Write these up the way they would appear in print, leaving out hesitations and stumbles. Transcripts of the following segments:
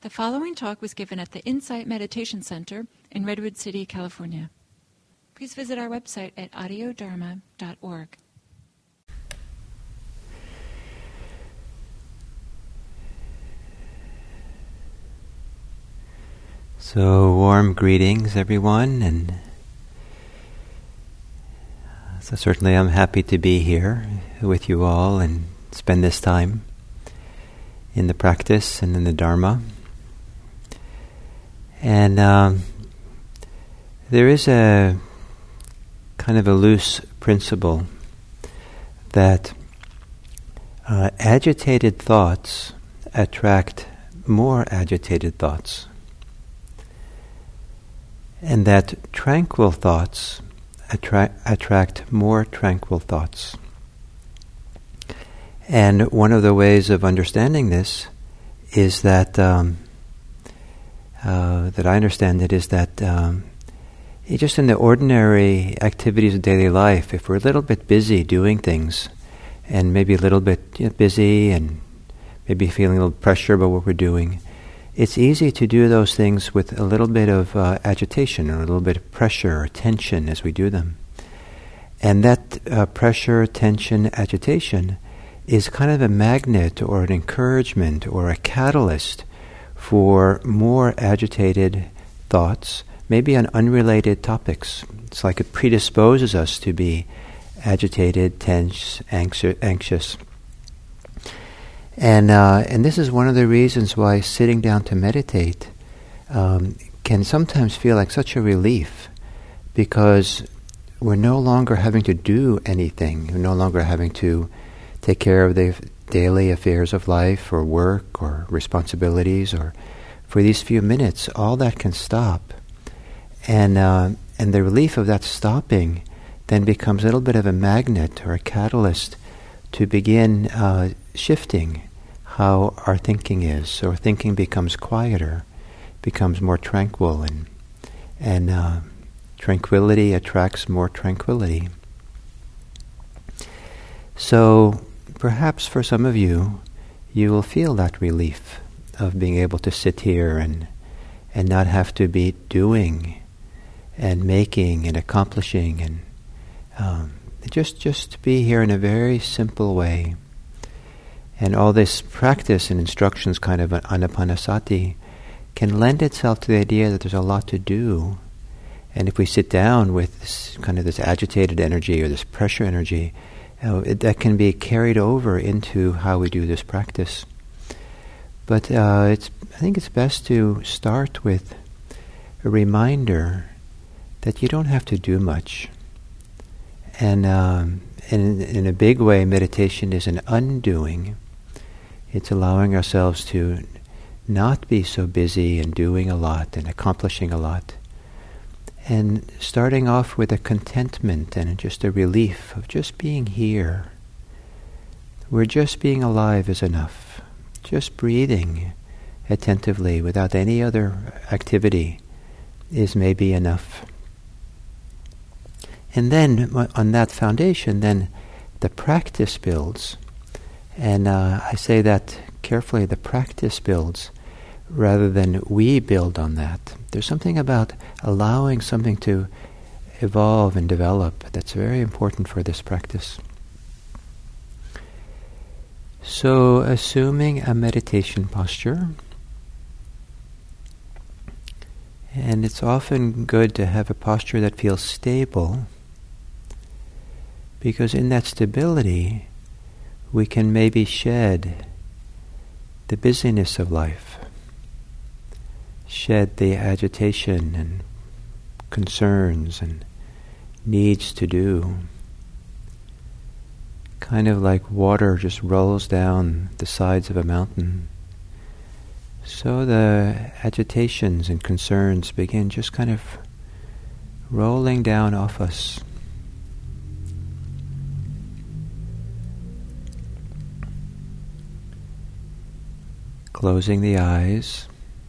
The following talk was given at the Insight Meditation Center in Redwood City, California. Please visit our website at audiodharma.org. So warm greetings, everyone, and so certainly I'm happy to be here with you all and spend this time in the practice and in the Dharma. And there is a kind of a loose principle that agitated thoughts attract more agitated thoughts, and that tranquil thoughts attract more tranquil thoughts. And one of the ways of understanding this is that that I understand it is that just in the ordinary activities of daily life, if we're a little bit busy doing things, and maybe a little bit busy and maybe feeling a little pressure about what we're doing, it's easy to do those things with a little bit of agitation or a little bit of pressure or tension as we do them. And that pressure, tension, agitation is kind of a magnet or an encouragement or a catalyst for more agitated thoughts, maybe on unrelated topics. It's like it predisposes us to be agitated, tense, anxious. And this is one of the reasons why sitting down to meditate can sometimes feel like such a relief, because we're no longer having to do anything. We're no longer having to take care of the daily affairs of life or work or responsibilities, or for these few minutes, all that can stop. And the relief of that stopping then becomes a little bit of a magnet or a catalyst to begin shifting how our thinking is. So our thinking becomes quieter, becomes more tranquil, and tranquility attracts more tranquility. So perhaps for some of you, you will feel that relief of being able to sit here and not have to be doing and making and accomplishing, and just be here in a very simple way. And all this practice and instructions, kind of anapanasati, can lend itself to the idea that there's a lot to do. And if we sit down with this kind of this agitated energy or this pressure energy, that can be carried over into how we do this practice. But I think it's best to start with a reminder that you don't have to do much. And in a big way, meditation is an undoing. It's allowing ourselves to not be so busy and doing a lot and accomplishing a lot, and starting off with a contentment and just a relief of just being here. Where just being alive is enough. Just breathing attentively without any other activity is maybe enough. And then on that foundation, then the practice builds. And I say that carefully, the practice builds rather than we build on that. There's something about allowing something to evolve and develop that's very important for this practice. So, assuming a meditation posture, and it's often good to have a posture that feels stable, because in that stability we can maybe shed the busyness of life, shed the agitation and concerns and needs to do. Kind of like water just rolls down the sides of a mountain. So the agitations and concerns begin just kind of rolling down off us. Closing the eyes.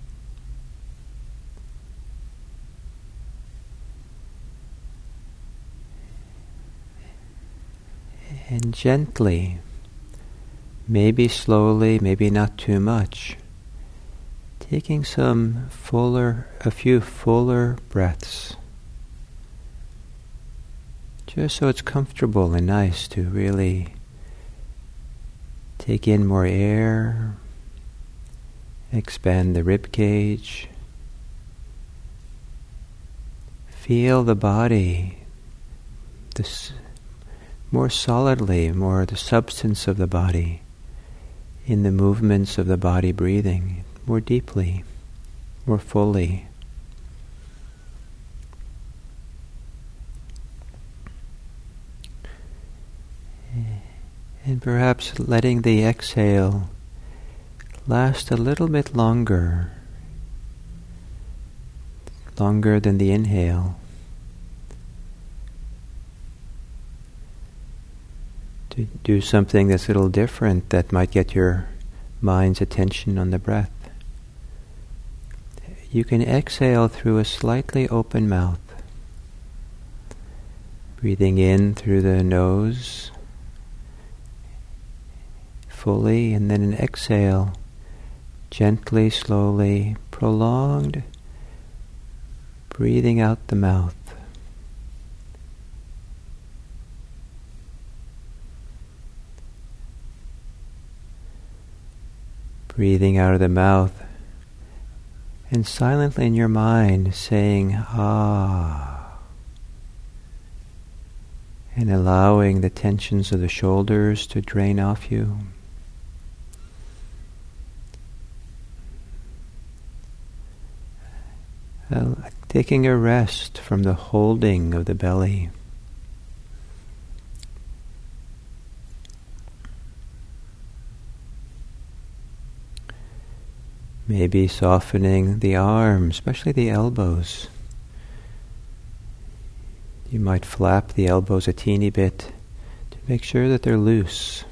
And gently, maybe slowly, maybe not too much, taking a few fuller breaths, just so it's comfortable and nice to really take in more air, expand the rib cage, feel the body, more solidly, more the substance of the body, in the movements of the body breathing, more deeply, more fully. And perhaps letting the exhale last a little bit longer than the inhale. To do something that's a little different that might get your mind's attention on the breath. You can exhale through a slightly open mouth, breathing in through the nose fully, and then an exhale, gently, slowly, prolonged, breathing out the mouth. Breathing out of the mouth, and silently in your mind saying, ah, and allowing the tensions of the shoulders to drain off you. Taking a rest from the holding of the belly. Maybe softening the arms, especially the elbows. You might flap the elbows a teeny bit to make sure that they're loose.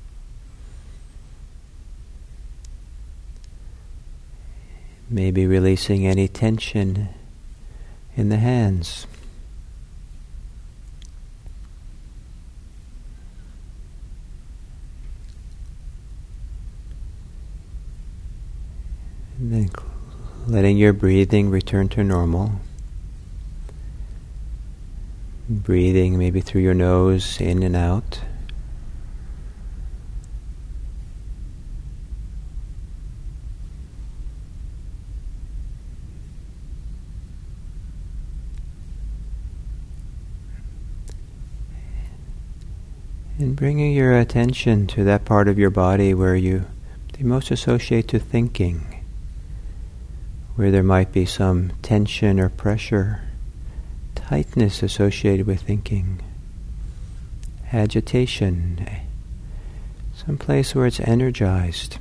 Maybe releasing any tension in the hands. And then letting your breathing return to normal. Breathing maybe through your nose, in and out. And bringing your attention to that part of your body where you most associate to thinking, where there might be some tension or pressure, tightness associated with thinking, agitation, some place where it's energized.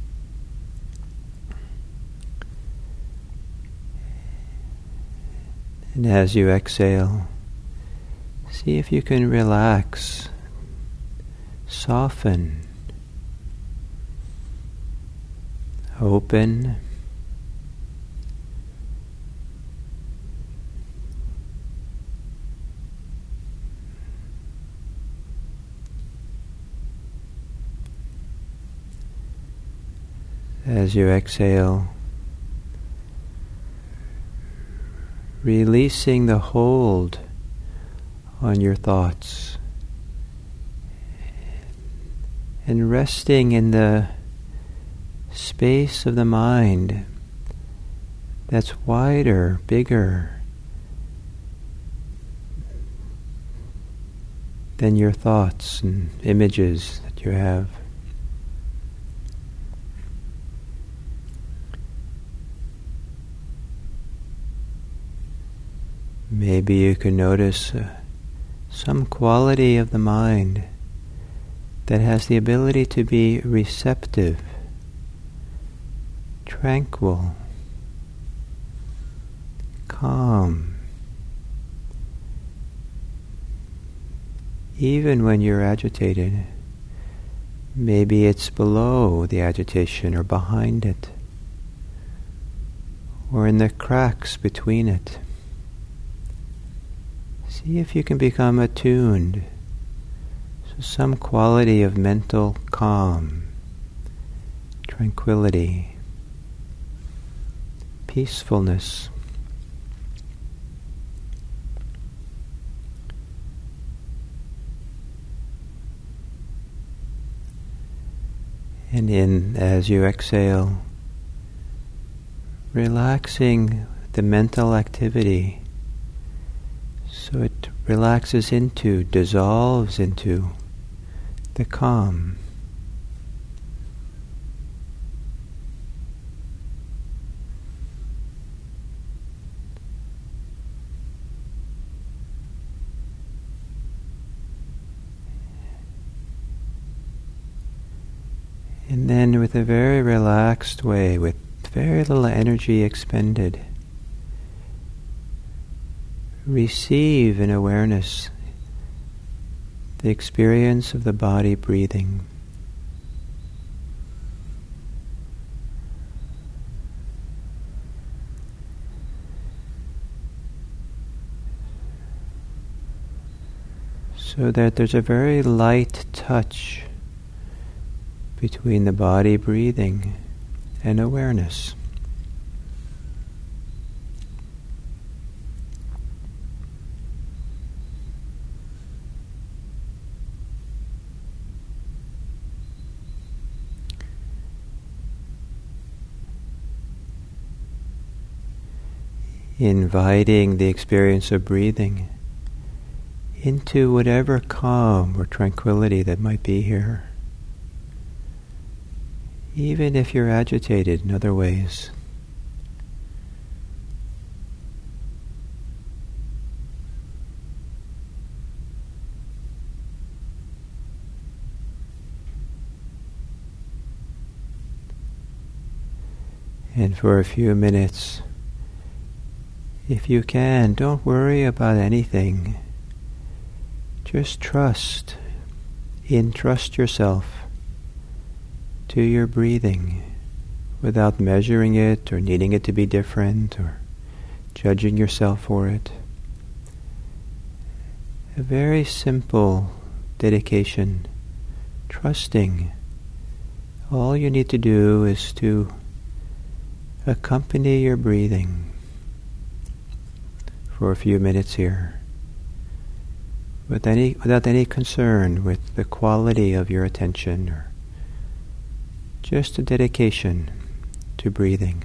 And as you exhale, see if you can relax, soften, open, as you exhale, releasing the hold on your thoughts and resting in the space of the mind that's wider, bigger than your thoughts and images that you have. Maybe you can notice some quality of the mind that has the ability to be receptive, tranquil, calm, even when you're agitated. Maybe it's below the agitation or behind it, or in the cracks between it. See if you can become attuned to some quality of mental calm, tranquility. peacefulness. And as you exhale, relaxing the mental activity so it relaxes into, dissolves into the calm. And then with a very relaxed way, with very little energy expended, receive in awareness the experience of the body breathing. So that there's a very light touch between the body breathing and awareness. Inviting the experience of breathing into whatever calm or tranquility that might be here. Even if you're agitated in other ways. And for a few minutes, if you can, don't worry about anything. Just trust yourself to your breathing without measuring it or needing it to be different or judging yourself for it. A very simple dedication, trusting. All you need to do is to accompany your breathing for a few minutes here without any concern with the quality of your attention, or just a dedication to breathing.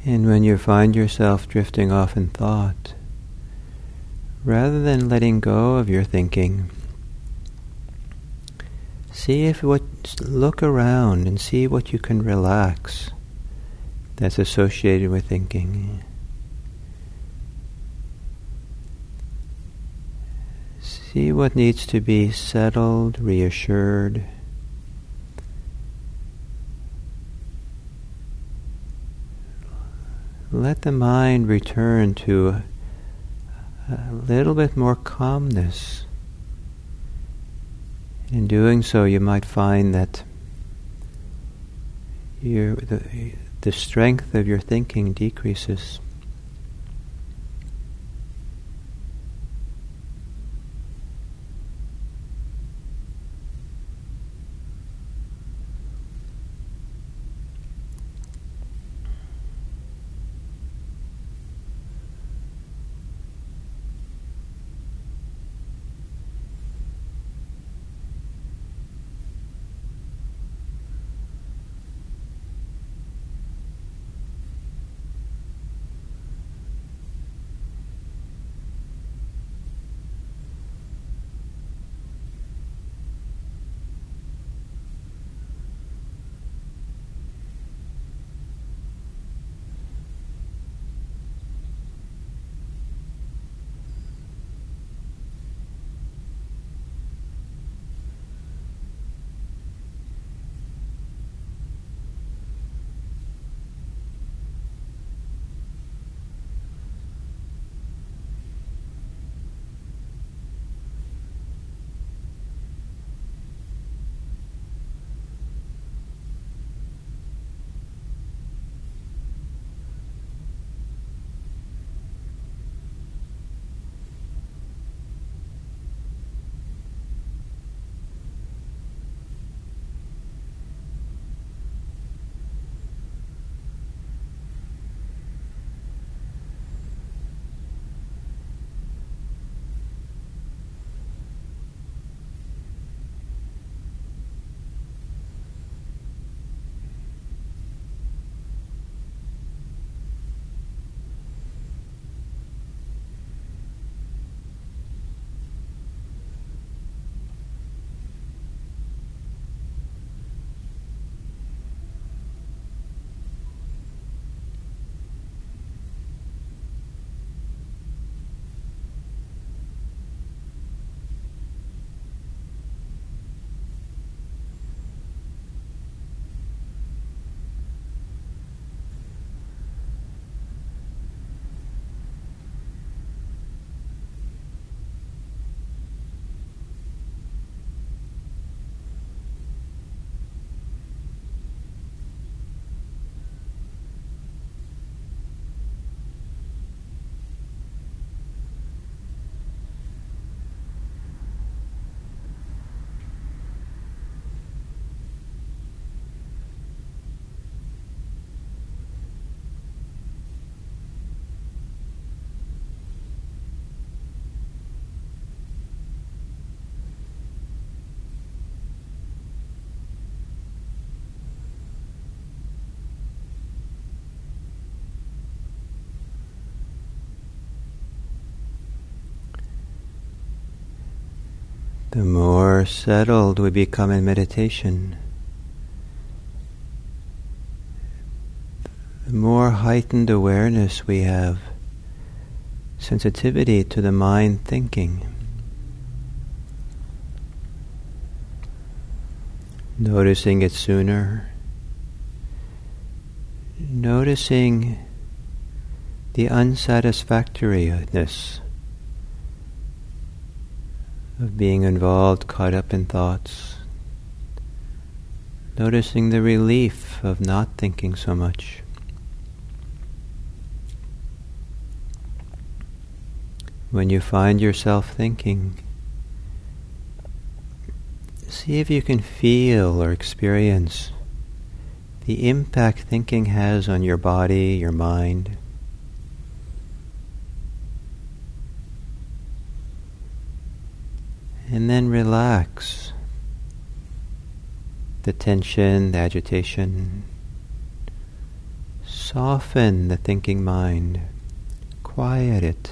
And when you find yourself drifting off in thought, rather than letting go of your thinking, look around and see what you can relax that's associated with thinking. See what needs to be settled, reassured. Let the mind return to a little bit more calmness. In doing so, you might find that the strength of your thinking decreases. The more settled we become in meditation, the more heightened awareness we have, sensitivity to the mind thinking. Noticing it sooner, noticing the unsatisfactoriness of being involved, caught up in thoughts, noticing the relief of not thinking so much. When you find yourself thinking, see if you can feel or experience the impact thinking has on your body, your mind. And then relax the tension, the agitation, Soften the thinking mind. Quiet it.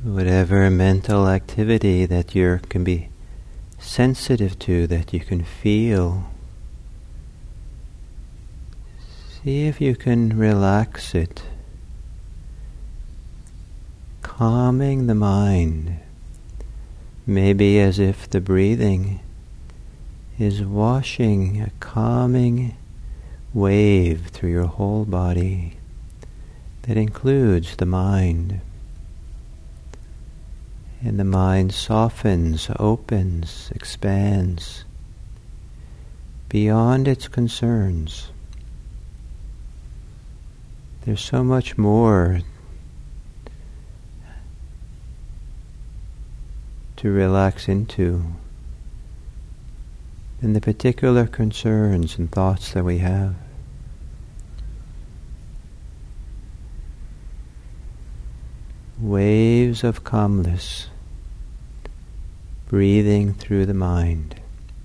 whatever mental activity that you can be sensitive to, that you can feel. See if you can relax it, calming the mind, maybe as if the breathing is washing a calming wave through your whole body that includes the mind. And the mind softens, opens, expands beyond its concerns. There's so much more to relax into than the particular concerns and thoughts that we have. Waves of calmness breathing through the mind.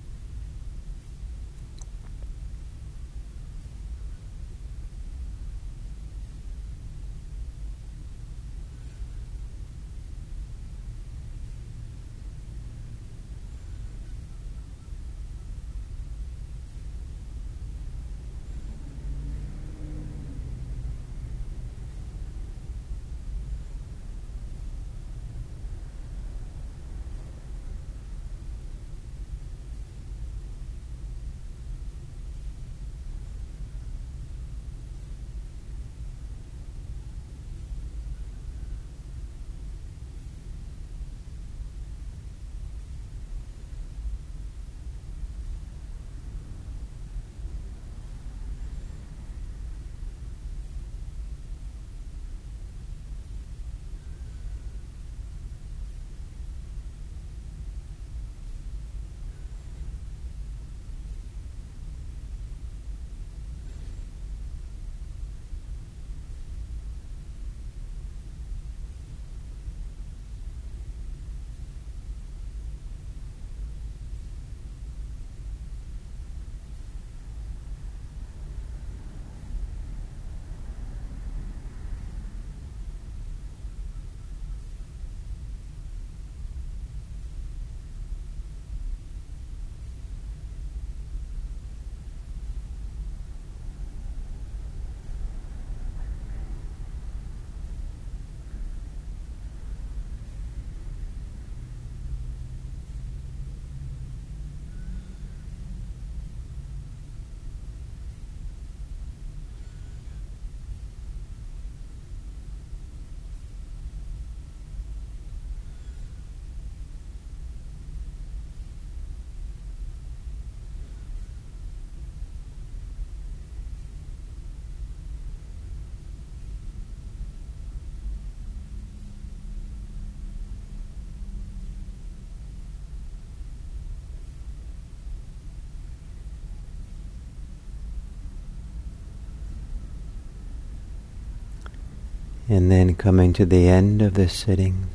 And then coming to the end of this sitting,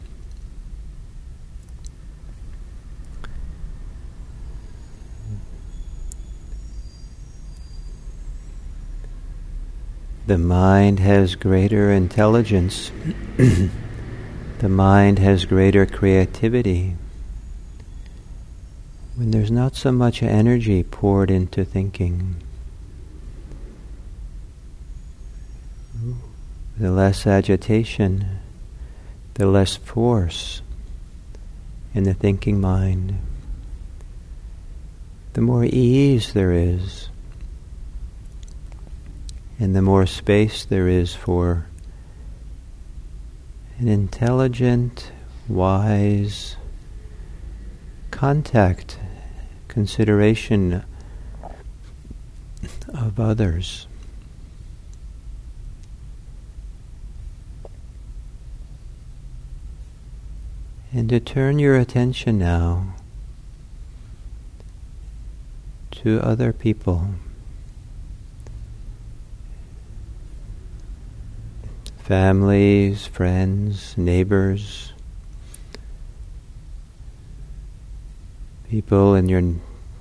the mind has greater intelligence, the mind has greater creativity when there's not so much energy poured into thinking. The less agitation, the less force in the thinking mind, the more ease there is, and the more space there is for an intelligent, wise contact, consideration of others. And to turn your attention now to other people, families, friends, neighbors, people in your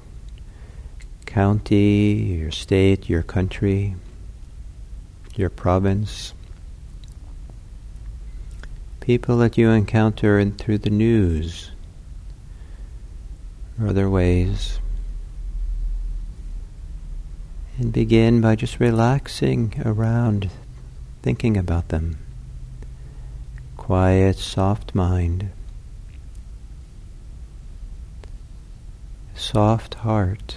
county, your state, your country, your province. people that you encounter through the news or other ways. And begin by just relaxing around, thinking about them. Quiet, soft mind. Soft heart.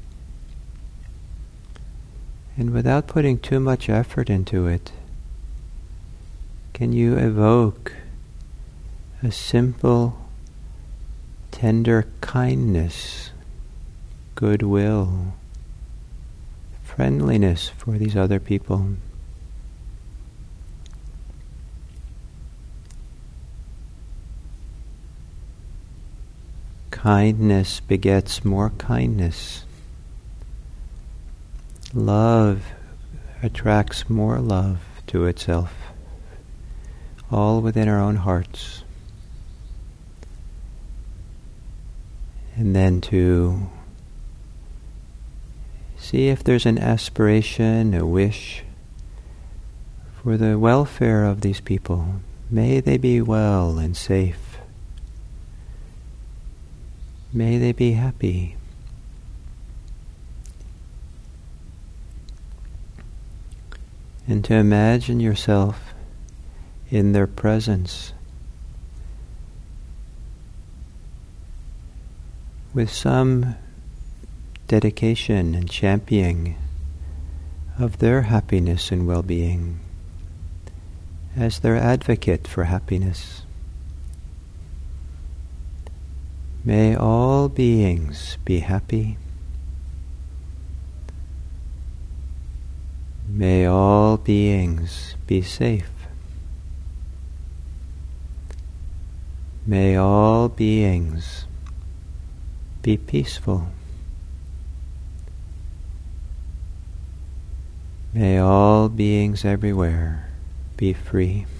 And without putting too much effort into it, can you evoke a simple, tender kindness, goodwill, friendliness for these other people? Kindness begets more kindness. Love attracts more love to itself, all within our own hearts. And then to see if there's an aspiration, a wish for the welfare of these people. May they be well and safe. May they be happy. And to imagine yourself in their presence with some dedication and championing of their happiness and well-being as their advocate for happiness. May all beings be happy. May all beings be safe. May all beings be peaceful. May all beings everywhere be free.